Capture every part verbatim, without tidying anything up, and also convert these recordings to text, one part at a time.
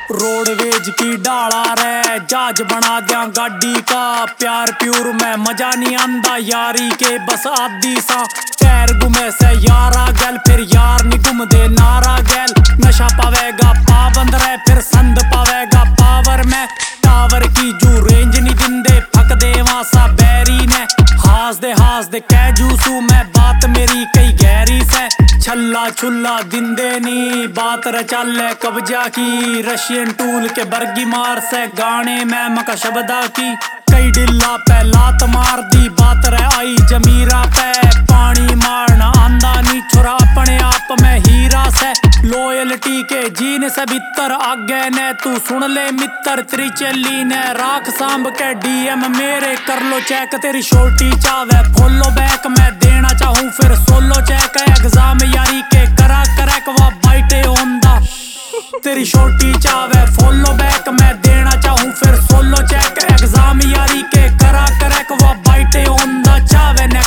Roadways की डाला रे जहाज बना दिया गाड़ी का। प्यार प्यूर में मजा नहीं आंदा यारी के बस आदि सा। पैर गुमे से यारा गैल फिर यार नहीं गुम दे नारा गैल। नशा पावेगा पाबंद रहे फिर संद पावेगा पावर में। टावर की जू रेंज नहीं दिंदे फक दे वासा बैरी ने। हास दे हास दे कह जूसू मैं बात मेरी कई गहरी से। छल्ला छुल्ला दिंदे नी बात रचाल कब्जा की। रशियन टूल के बर्गी मार से गाने में मका शब्दा की। कई डिल्ला पे लात मार दी बात रह आई जमीरा पे। पानी मारना आंदा नी छोरा अपने आप में हीरा से। लॉयल्टी के जीन से भीतर आगे ने तू सुन ले मित्र। तेरी चली ने राख सांभ के डीएम मेरे कर लो चेक। तेरी शोर्टी चावे फॉलो बैक मैं देना चाहूँ फिर सोलो चेक। एग्जाम यारी के करा करैक वा बाइटे होंदा। तेरी शोर्टी चावे फॉलो बैक मैं देना चाहूँ फिर सोलो चेक। एग्जाम यारी के करा करैक वा बाइटे होंदा चावे ने।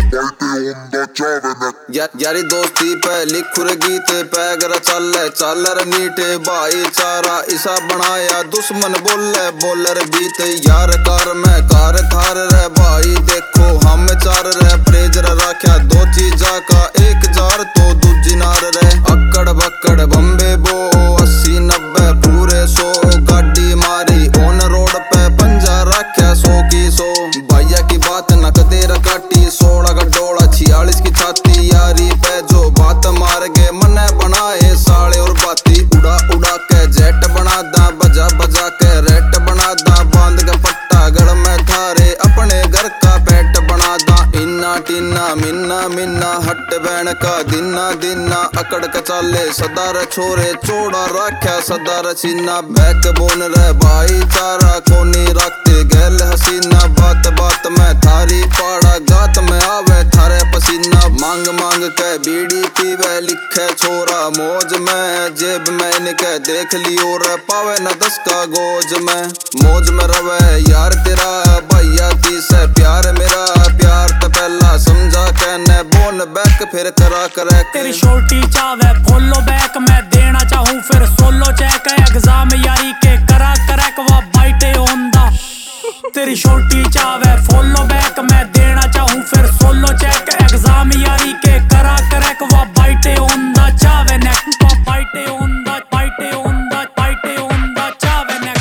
या, यारी दोस्ती पे लिखुर गीत पैगर चल चल नीटे भाईचारा इसा बनाया दुश्मन बोले बोलर बीत। यार कार में कार थार रे भाई देखो हम चार रे। प्रेजर रखा दो चीजा का एक जार तो दूजी नार रे। अकड़ बकड़ बम्बे बो अस्सी नब्बे पूरे सौ। गाड़ी मारी ऑन रोड पे पंजा रखा सौ की सौ। भैया की बात न कदे रकाटी सोलह का डोला छियालीस की छाती। यारी पे जो बात मार गे मने बनाए साले और बाती। उड़ा उड़ा के जेट बना दा बजा बजा के रेट बना दा। बांध के पट्टा गढ़ में थारे अपने घर का पेट बना दा। इन्ना टिन्ना मिन्ना मिन्ना हट बैन का दिना दिना। अकड़ के चाले सदार छोरे चौड़ा रखा सदार सीना। बैक बोन रे भाईचारा कोनी रखते गैल हसीना। बात बात में थारी पाड़ा गात में आवे थारे पसीना। मांग मांग के बीड़ी पीवे लिखे छोरा मौज में। जेब में इनके देख लियो रे पावे न दस का गोज में। मौज में रवे यार तेरा भैया ती से प्यार मेरा। प्यार तो पहला समझा कहने बोन बैक फिर करा करे। तेरी शोर्टी चावे फॉलो बैक मैं देना चाहूँ फिर सोलो चेक। एग्जाम यारी के करा करैक वा बाइटे होंदा। तेरी शोर्टी चावे फॉलो बैक मैं देना चाहूँ फिर सोलो चेक। एग्जाम यारी के करा करैक वा बाइटे होंदा चावे ने। बाइटे होंदा बाइटे होंदा बाइटे होंदा चावे ने।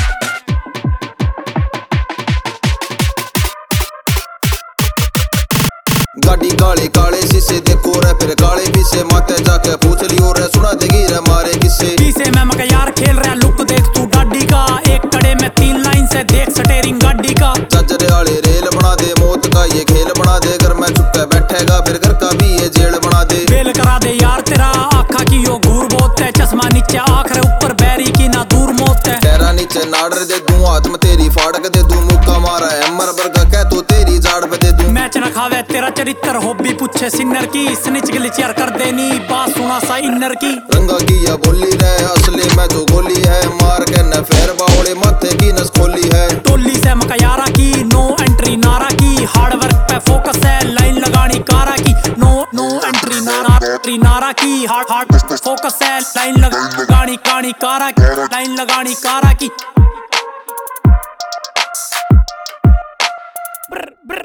गाड़ी काले काले शीशे देखो रे फिर काले पीछे माते जाके पूछ लियो रे सुना देगी रे मारे किस्से। पीछे में मका यार खेल रहा लुक देख तू गाड़ी का। एक कड़े में तीन लाइन से देख स्टेरिंग गाड़ी का। चचरे वाले रेल बना दे मौत का ये खेल बना दे। घर में चुपके बैठेगा फिर घर का भी ये जेल बना दे। बेल करा दे यार तेरा आखा की यो घूर बहुत है। चश्मा नीचे आँख रे ऊपर बैरी की ना दूर मौत है। तेरा नीचे नाडर दे दूं हाथ में तेरी फाड़क दे दूं। मुक्का मारा है मर बरगा कह तो तेरी जाड़ पे दे दूं। मैच न खावे तेरा चरित्र हॉबी पूछे सिन्नर की। स्निच ग्लिच यार कर देनी बात सुना सा इन्नर की। रंगा की या बोली रे असली में जो गोली है। मार के न फेर बावड़े माथे की नस खोली है। टोली से मका यारा की नो एंट्री नारा की। हार्ड वर्क पे फोकस है लाइन लगानी कारा की। नो नो एंट्री नारा एंट्री नारा की। हार्ड हार्ड फोकस है लाइन लगानी कानी कारा की। लाइन लगानी कारा की। ब्र, ब्र।